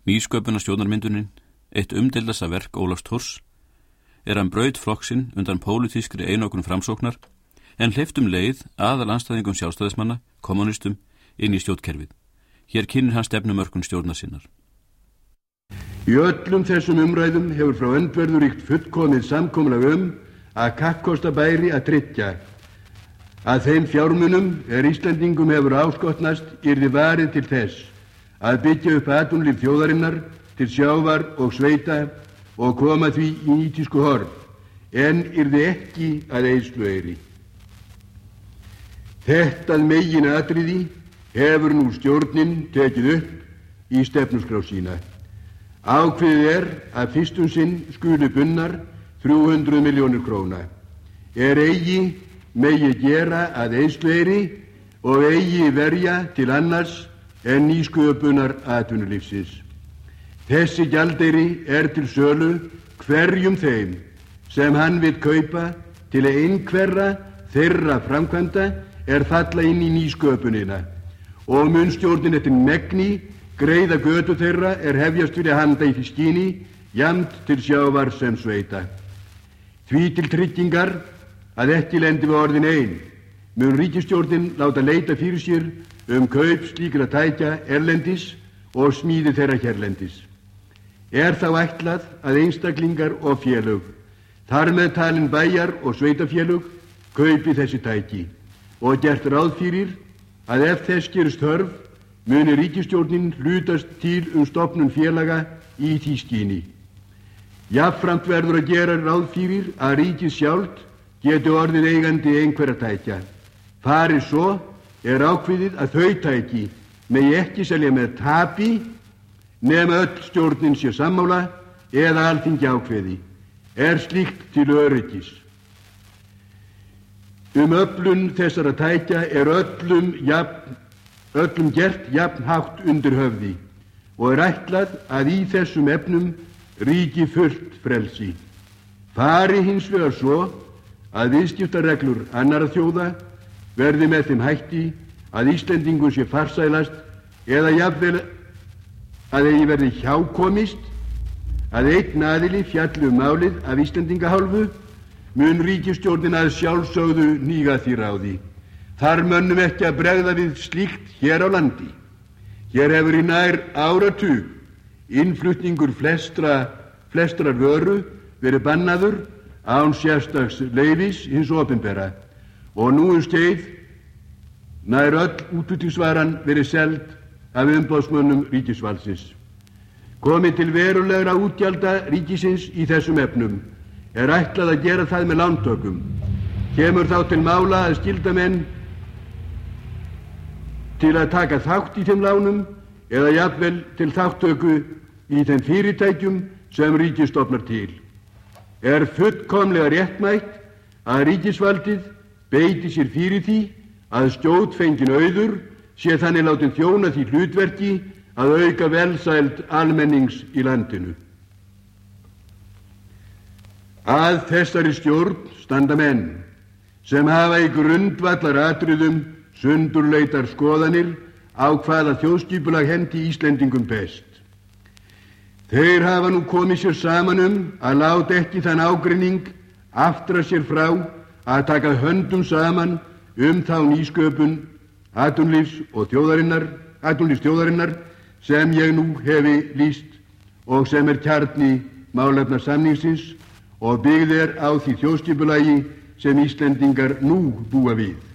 Nýsköpunarstjórnarmyndunin, eitt umdeildasta verk Ólafs Thors, hann braut flokksinn undan pólitískri einokun Framsóknar en hleypti leið aðalanstæðingum sjálfstæðismanna, kommunistum, inn í stjórnkerfið. Hér kynnir hann stefnumörkun stjórnar sinnar. Í öllum þessum umræðum hefur frá öndverðu ríkt fullkomið samkomulag að kappkosta bæri að tryggja að þeim fjármunum Íslendingum hefur áskotnast yrði varið til þess að byggja upp atvinnulíf þjóðarinnar til sjávar og sveita og koma því í nýtísku horf, en yrði ekki að eyðslueyri. Þetta meginatriði hefur nú stjórnin tekið upp í stefnuskrá sína. Ákveðið að fyrstum sinn skuli bundnar 300 milljónir króna. Eigi megi gera að eyðslueyri og eigi verja til annars en nýsköpunar atvinnulífsins. Þessi gjaldeyri til sölu hverjum þeim sem hann vill kaupa til að einhverra þeirra framkvæmda falla inn í nýsköpunina og mun stjórnin eftir megni greiða götu þeirra hefjast fyrir handa í því skyni jafnt til sjávar sem sveita. Því til tryggingar að ekki lendi við orðin ein mun ríkisstjórnin láta leita fyrir sér kaup slíkra tækja erlendis og smíði þeirra hérlendis. Þá ætlað að einstaklingar og félög, þar með talin bæjar og sveitafélög, kaupi þessi tæki og gert ráð fyrir að ef þess gerist þörf muni ríkisstjórnin hlutast til stofnun félaga í því skyni. Jafnframt verður að gera ráð fyrir að ríkið sjálft geti orðið eigandi einhverra tækja. Fari svo ákveðið að þau tæki megi ekki selja með tapi nema öll stjórnin sé sammála eða Alþingi ákveði. Slíkt til öryggis. Öflun þessara tækja öllum gert jafn hátt undir höfði og ætlað að í þessum efnum ríki fullt frelsi. Fari hins vegar svo að viðskiptareglur annarra þjóða verði með þeim hætti að Íslendingum sé farsælast eða jafnvel að eigi verði hjákomist að einn aðili fjalli málið af Íslendingahálfu mun ríkisstjórnin að sjálfsögðu hníga því ráði. Þar mönnum ekki að bregða við slíkt hér á landi. Hér hefur í nær áratug innflutningur flestrar vöru verið bannaður án sérstaks leyfis hins opinbera og nú skeið nær öll útflutningsvaran verið seld af umboðsmönnum ríkisvaldsins. Komi til verulegra útgjalda ríkisins í þessum efnum ætlað að gera það með lántökum. Kemur þá til mála að skylda menn til að taka þátt í þeim lánum eða jafnvel til þátttöku í þeim fyrirtækjum sem ríkið stofnar til. Fullkomlega réttmætt að ríkisvaldið beiti sér fyrir því að skjótfenginn auður sé þannig látinn þjóna því hlutverki að auka velsæld almennings í landinu. Að þessari stjórn standa menn sem hafa í grundvallaratriðum sundurleitar skoðanir á hvaða þjóðskipulag henti Íslendingum best. Þeir hafa nú komið sér saman að láta ekki þann ágreining aftra sér frá að taka höndum saman þá nýsköpun atvinnulífs þjóðarinnar sem ég nú hefi lýst og sem kjarni málefnasamningsins og byggð á því þjóðskipulagi sem Íslendingar nú búa við.